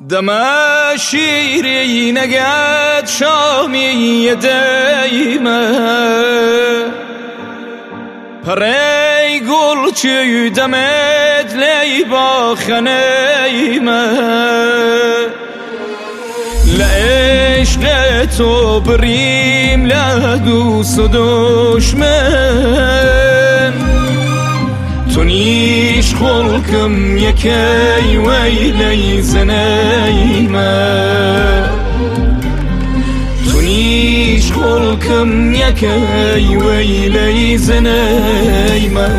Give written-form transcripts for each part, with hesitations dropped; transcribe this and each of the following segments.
دم شیری نگد شامی دیمه پری گل چی دمد لی با خنیمه لعشق تو بریم لدوست و دشمن تو نیش خلقم یکی ویلی زنیمه تو نیش خلقم یکی ویلی زنیمه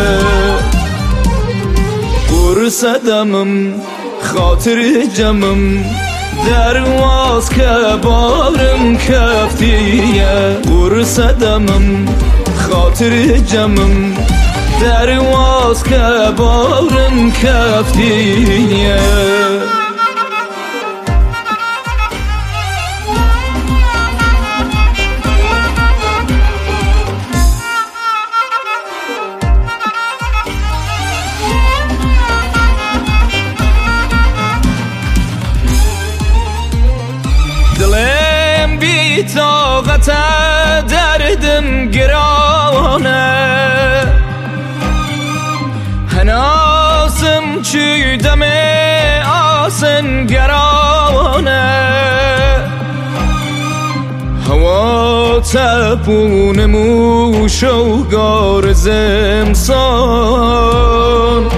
قرص دمم خاطر جمم درواز که بارم کفتیه قرص دمم خاطر جمم درواز که بارم کفتیه دلم بی طاقت دردم گرانه هناسم چی دم آسن گرانه هوا تپون موش و گار زمسان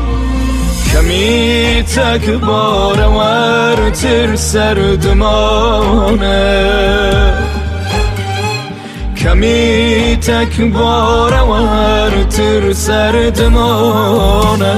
کمی تک بارور تر سردمانه کمی تک بارور تر سردمانه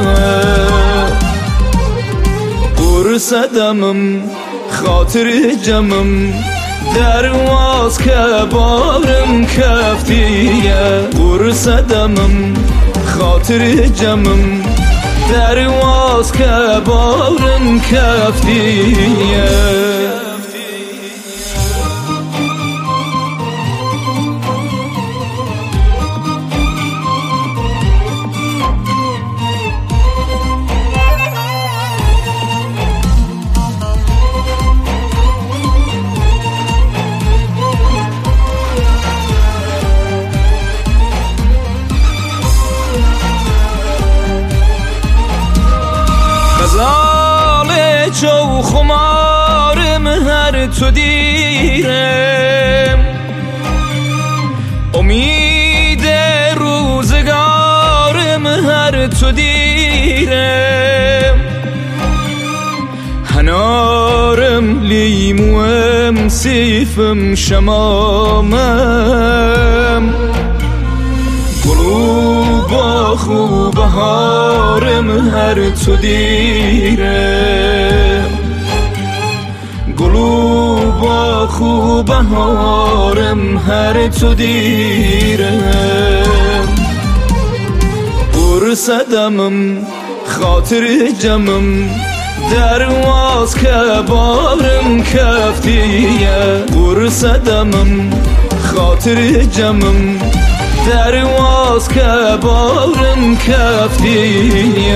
قرص دمم خاطر جمم درواز که بارم کفتیه قرص دمم خاطر جمم درواز که بارم کفتیه غزال چو خمارم هر تو دیرم امید روزگارم هر تو دیرم هنارم لیموم سیفم شمامم با خوب بهارم هر تو دیرم گلو با خوب بهارم هر تو دیرم قرص دمم خاطر جمم درواز که بارم کفتیه قرص دمم خاطر جمم درواز که بارم کفتیه